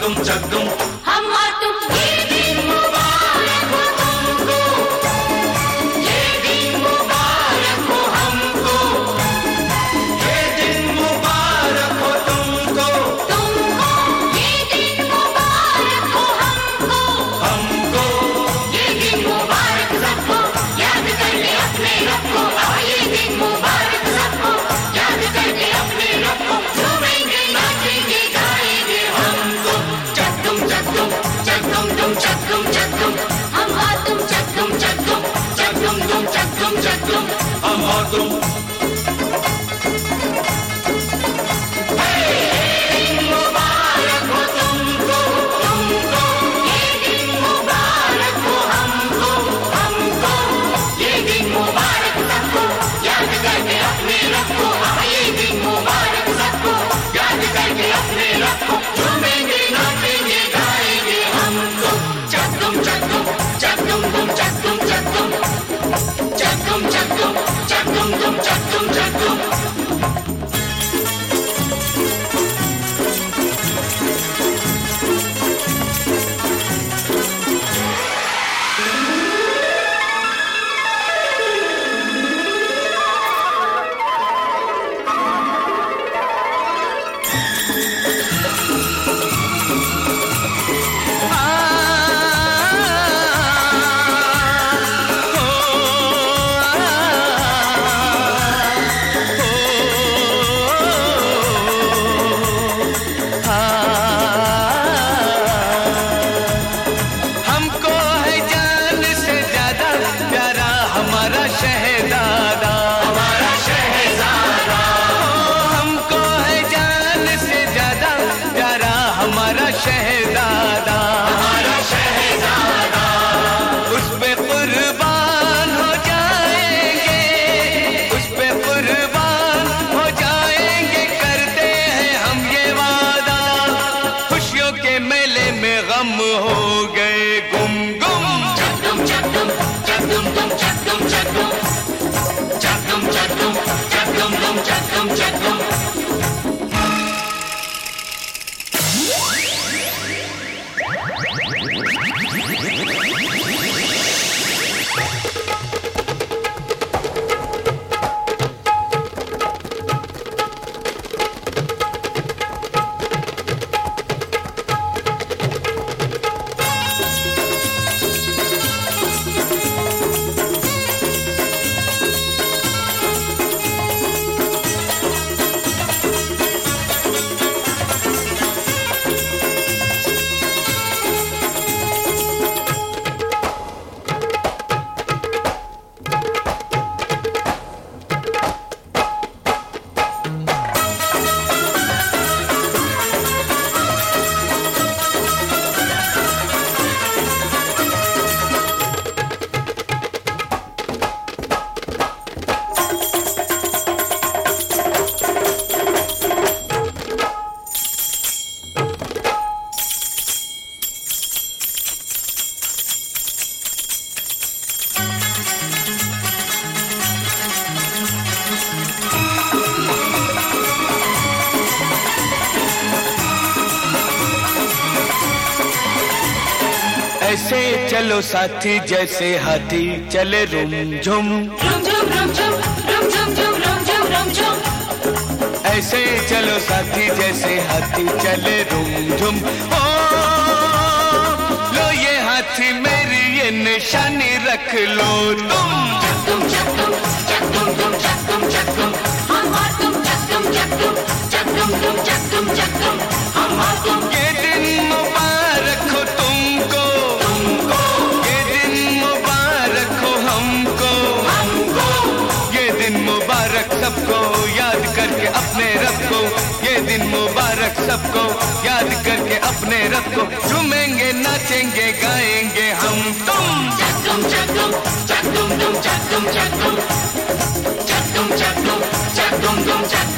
हम और तुम ये दिन मुबारक हो तुमको, ये दिन मुबारक हो हमको, ये दिन मुबारक हो तुमको, तुमको ये दिन मुबारक हो हमको, हमको ये दिन मुबारक सबको याद करके अपने रब को, ये दिन मुबारक सबको याद करके अपने रब को, झूमेंगे नाचेंगे गाएंगे हम तुम, चकदुम चकदुम चकदुम दुम चकदुम चकदुम, हम और तुम चकदुम चकदुम चकदुम दुम चकदुम चकदुम, हम और तुम। मुबारक हो तुमको, तुमको ये दिन मुबारक हो हमको, हमको ये दिन मुबारक सबको याद करके अपने रब को, ये दिन मुबारक सबको याद करके अपने रब को, झूमेंगे नाचेंगे गाएंगे हम तुम, चकदुम चकदुम चकदुम दुम चकदुम चकदुम, चकदुम चकदुम चकदुम दुम चकदुम चकदुम। हमको है जान से ज्यादा प्यारा हमारा शहजादा, हमारा शहजादा, हमको है जान से ज्यादा प्यारा हमारा शहजादा, हमारा शहजादा, उस पे कुर्बान हो जाएंगे, उस पे कुर्बान हो जाएंगे, करते हैं हम ये वादा, खुशियों के मेले में गम हो गए गुम गुम। चकदुम चकदुम चकदुम दुम चकदुम चकदुम, चकदुम चकदुम चकदुम दुम चकदुम चकदुम। ऐसे चलो साथी जैसे हाथी चले रुम झुम, रुम झुम रुम झुम रुम झुम झुम रुम झुम रुम झुम, ऐसे चलो साथी जैसे हाथी चले रुम झुम। ओ लो ये हाथी मेरी ये निशानी रख लो तुम, चकदुम चकदुम चकदुम दुम चकदुम चकदुम, हम और तुम चकदुम चकदुम चकदुम दुम चकदुम चकदुम, हम और तुम। ये दिन मुबारक हो तुमको, तुमको ये दिन मुबारक हो हमको, हमको ये दिन मुबारक सबको याद करके अपने रब को, ये दिन मुबारक सबको याद करके अपने रब को, झूमेंगे नाचेंगे गाएंगे हम तुम, चकदुम चकदुम चकदुम दुम चकदुम चकदुम, चकदुम चकदुम चकदुम दुम चकदुम